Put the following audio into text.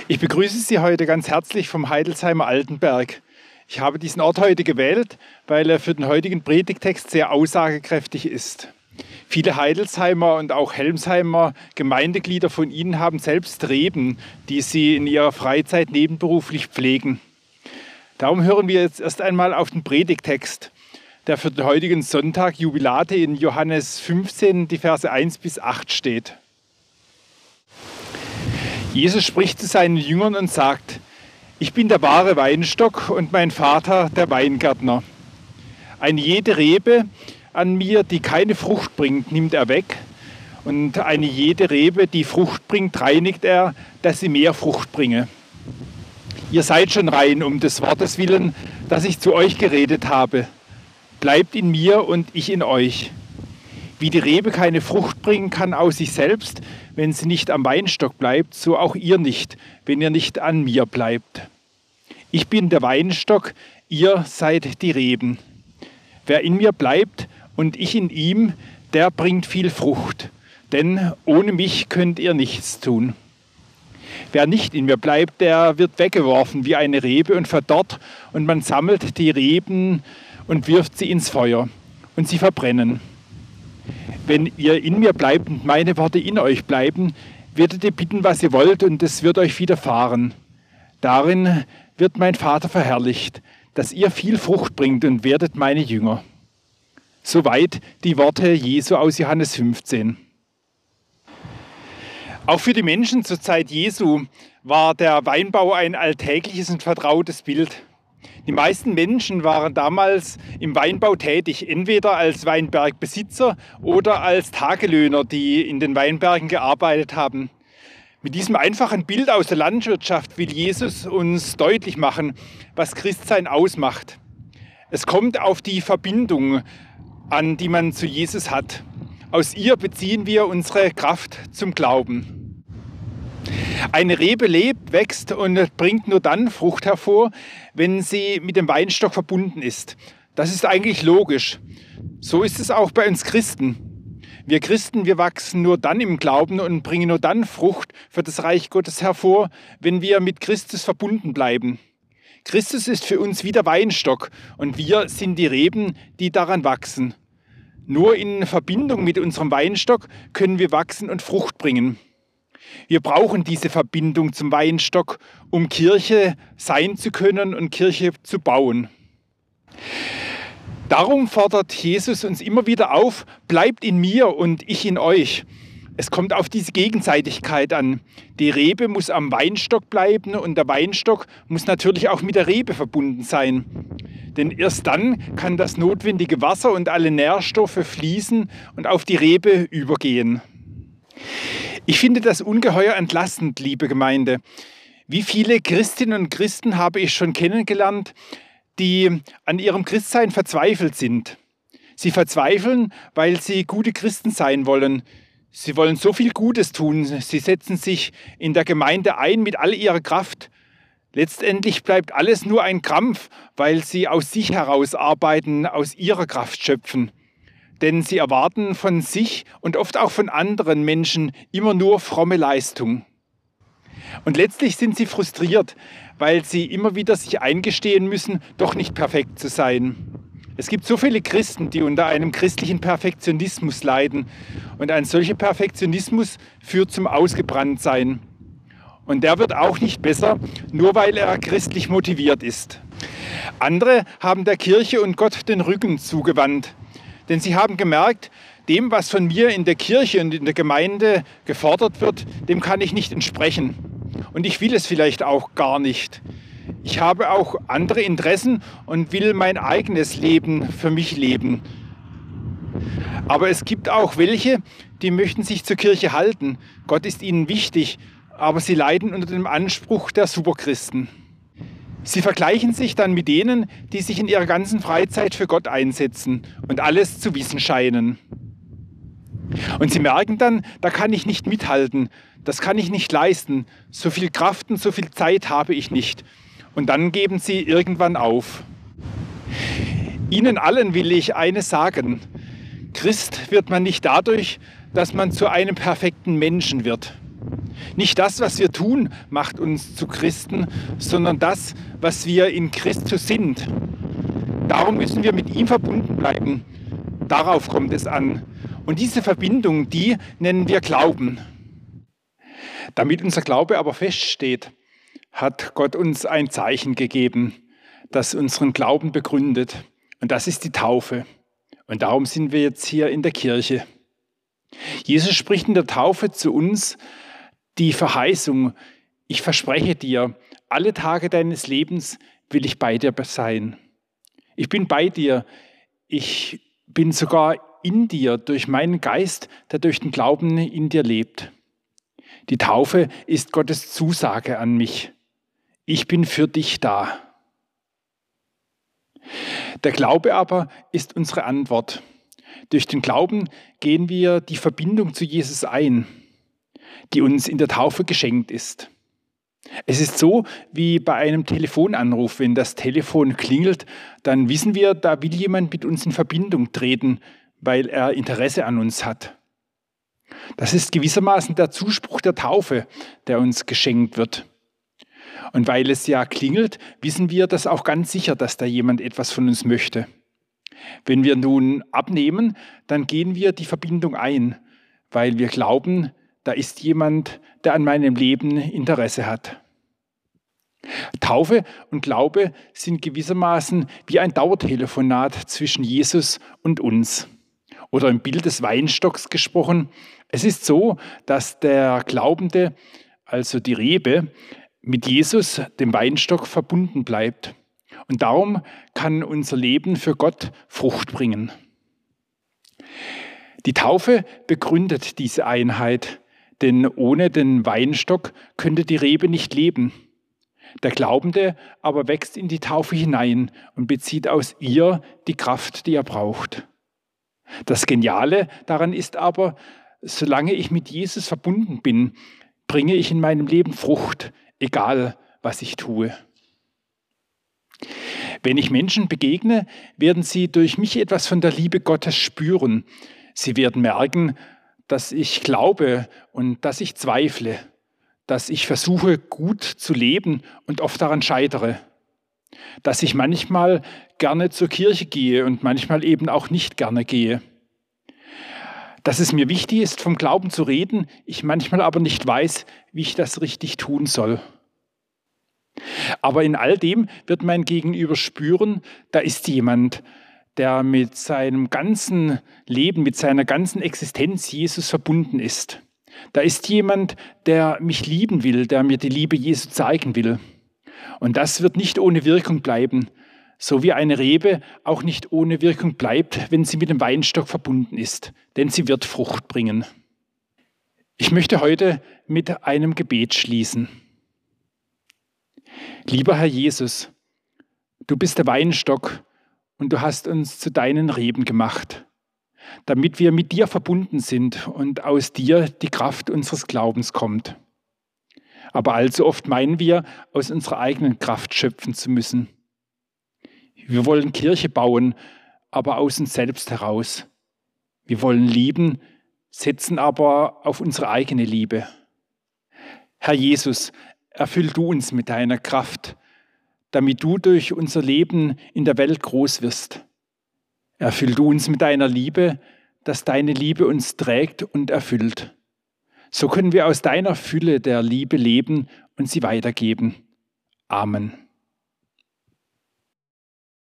Ich begrüße Sie heute ganz herzlich vom Heidelsheimer Altenberg. Ich habe diesen Ort heute gewählt, weil er für den heutigen Predigtext sehr aussagekräftig ist. Viele Heidelsheimer und auch Helmsheimer Gemeindeglieder von Ihnen haben selbst Reben, die sie in ihrer Freizeit nebenberuflich pflegen. Darum hören wir jetzt erst einmal auf den Predigtext, der für den heutigen Sonntag Jubilate in Johannes 15, die Verse 1 bis 8 steht. Jesus spricht zu seinen Jüngern und sagt: Ich bin der wahre Weinstock und mein Vater der Weingärtner. Eine jede Rebe an mir, die keine Frucht bringt, nimmt er weg. Und eine jede Rebe, die Frucht bringt, reinigt er, dass sie mehr Frucht bringe. Ihr seid schon rein um des Wortes willen, das ich zu euch geredet habe. Bleibt in mir und ich in euch. Wie die Rebe keine Frucht bringen kann aus sich selbst, wenn sie nicht am Weinstock bleibt, so auch ihr nicht, wenn ihr nicht an mir bleibt. Ich bin der Weinstock, ihr seid die Reben. Wer in mir bleibt und ich in ihm, der bringt viel Frucht, denn ohne mich könnt ihr nichts tun. Wer nicht in mir bleibt, der wird weggeworfen wie eine Rebe und verdorrt, und man sammelt die Reben und wirft sie ins Feuer, und sie verbrennen. Wenn ihr in mir bleibt und meine Worte in euch bleiben, werdet ihr bitten, was ihr wollt, und es wird euch widerfahren. Darin wird mein Vater verherrlicht, dass ihr viel Frucht bringt und werdet meine Jünger. Soweit die Worte Jesu aus Johannes 15. Auch für die Menschen zur Zeit Jesu war der Weinbau ein alltägliches und vertrautes Bild. Die meisten Menschen waren damals im Weinbau tätig, entweder als Weinbergbesitzer oder als Tagelöhner, die in den Weinbergen gearbeitet haben. Mit diesem einfachen Bild aus der Landwirtschaft will Jesus uns deutlich machen, was Christsein ausmacht. Es kommt auf die Verbindung an, die man zu Jesus hat. Aus ihr beziehen wir unsere Kraft zum Glauben. Eine Rebe lebt, wächst und bringt nur dann Frucht hervor, wenn sie mit dem Weinstock verbunden ist. Das ist eigentlich logisch. So ist es auch bei uns Christen. Wir Christen, wir wachsen nur dann im Glauben und bringen nur dann Frucht für das Reich Gottes hervor, wenn wir mit Christus verbunden bleiben. Christus ist für uns wie der Weinstock und wir sind die Reben, die daran wachsen. Nur in Verbindung mit unserem Weinstock können wir wachsen und Frucht bringen. Wir brauchen diese Verbindung zum Weinstock, um Kirche sein zu können und Kirche zu bauen. Darum fordert Jesus uns immer wieder auf: Bleibt in mir und ich in euch. Es kommt auf diese Gegenseitigkeit an. Die Rebe muss am Weinstock bleiben und der Weinstock muss natürlich auch mit der Rebe verbunden sein. Denn erst dann kann das notwendige Wasser und alle Nährstoffe fließen und auf die Rebe übergehen. Ich finde das ungeheuer entlastend, liebe Gemeinde. Wie viele Christinnen und Christen habe ich schon kennengelernt, die an ihrem Christsein verzweifelt sind. Sie verzweifeln, weil sie gute Christen sein wollen. Sie wollen so viel Gutes tun. Sie setzen sich in der Gemeinde ein mit all ihrer Kraft. Letztendlich bleibt alles nur ein Krampf, weil sie aus sich heraus arbeiten, aus ihrer Kraft schöpfen. Denn sie erwarten von sich und oft auch von anderen Menschen immer nur fromme Leistung. Und letztlich sind sie frustriert, weil sie immer wieder sich eingestehen müssen, doch nicht perfekt zu sein. Es gibt so viele Christen, die unter einem christlichen Perfektionismus leiden. Und ein solcher Perfektionismus führt zum Ausgebranntsein. Und der wird auch nicht besser, nur weil er christlich motiviert ist. Andere haben der Kirche und Gott den Rücken zugewandt. Denn sie haben gemerkt, dem, was von mir in der Kirche und in der Gemeinde gefordert wird, dem kann ich nicht entsprechen. Und ich will es vielleicht auch gar nicht. Ich habe auch andere Interessen und will mein eigenes Leben für mich leben. Aber es gibt auch welche, die möchten sich zur Kirche halten. Gott ist ihnen wichtig, aber sie leiden unter dem Anspruch der Superchristen. Sie vergleichen sich dann mit denen, die sich in ihrer ganzen Freizeit für Gott einsetzen und alles zu wissen scheinen. Und sie merken dann, da kann ich nicht mithalten, das kann ich nicht leisten, so viel Kraft und so viel Zeit habe ich nicht. Und dann geben sie irgendwann auf. Ihnen allen will ich eines sagen: Christ wird man nicht dadurch, dass man zu einem perfekten Menschen wird. Nicht das, was wir tun, macht uns zu Christen, sondern das, was wir in Christus sind. Darum müssen wir mit ihm verbunden bleiben. Darauf kommt es an. Und diese Verbindung, die nennen wir Glauben. Damit unser Glaube aber feststeht, hat Gott uns ein Zeichen gegeben, das unseren Glauben begründet. Und das ist die Taufe. Und darum sind wir jetzt hier in der Kirche. Jesus spricht in der Taufe zu uns die Verheißung: Ich verspreche dir, alle Tage deines Lebens will ich bei dir sein. Ich bin bei dir. Ich bin sogar in dir durch meinen Geist, der durch den Glauben in dir lebt. Die Taufe ist Gottes Zusage an mich. Ich bin für dich da. Der Glaube aber ist unsere Antwort. Durch den Glauben gehen wir die Verbindung zu Jesus ein, die uns in der Taufe geschenkt ist. Es ist so wie bei einem Telefonanruf. Wenn das Telefon klingelt, dann wissen wir, da will jemand mit uns in Verbindung treten, weil er Interesse an uns hat. Das ist gewissermaßen der Zuspruch der Taufe, der uns geschenkt wird. Und weil es ja klingelt, wissen wir das auch ganz sicher, dass da jemand etwas von uns möchte. Wenn wir nun abnehmen, dann gehen wir die Verbindung ein, weil wir glauben, da ist jemand, der an meinem Leben Interesse hat. Taufe und Glaube sind gewissermaßen wie ein Dauertelefonat zwischen Jesus und uns. Oder im Bild des Weinstocks gesprochen: Es ist so, dass der Glaubende, also die Rebe, mit Jesus, dem Weinstock, verbunden bleibt. Und darum kann unser Leben für Gott Frucht bringen. Die Taufe begründet diese Einheit, denn ohne den Weinstock könnte die Rebe nicht leben. Der Glaubende aber wächst in die Taufe hinein und bezieht aus ihr die Kraft, die er braucht. Das Geniale daran ist aber, solange ich mit Jesus verbunden bin, bringe ich in meinem Leben Frucht, egal was ich tue. Wenn ich Menschen begegne, werden sie durch mich etwas von der Liebe Gottes spüren. Sie werden merken, dass ich glaube und dass ich zweifle, dass ich versuche, gut zu leben und oft daran scheitere, dass ich manchmal gerne zur Kirche gehe und manchmal eben auch nicht gerne gehe, dass es mir wichtig ist, vom Glauben zu reden, ich manchmal aber nicht weiß, wie ich das richtig tun soll. Aber in all dem wird mein Gegenüber spüren, da ist jemand, der mit seinem ganzen Leben, mit seiner ganzen Existenz Jesus verbunden ist. Da ist jemand, der mich lieben will, der mir die Liebe Jesu zeigen will. Und das wird nicht ohne Wirkung bleiben, so wie eine Rebe auch nicht ohne Wirkung bleibt, wenn sie mit dem Weinstock verbunden ist, denn sie wird Frucht bringen. Ich möchte heute mit einem Gebet schließen. Lieber Herr Jesus, du bist der Weinstock und du hast uns zu deinen Reben gemacht, damit wir mit dir verbunden sind und aus dir die Kraft unseres Glaubens kommt. Aber allzu oft meinen wir, aus unserer eigenen Kraft schöpfen zu müssen. Wir wollen Kirche bauen, aber aus uns selbst heraus. Wir wollen lieben, setzen aber auf unsere eigene Liebe. Herr Jesus, erfüll du uns mit deiner Kraft, damit du durch unser Leben in der Welt groß wirst. Erfüll du uns mit deiner Liebe, dass deine Liebe uns trägt und erfüllt. So können wir aus deiner Fülle der Liebe leben und sie weitergeben. Amen.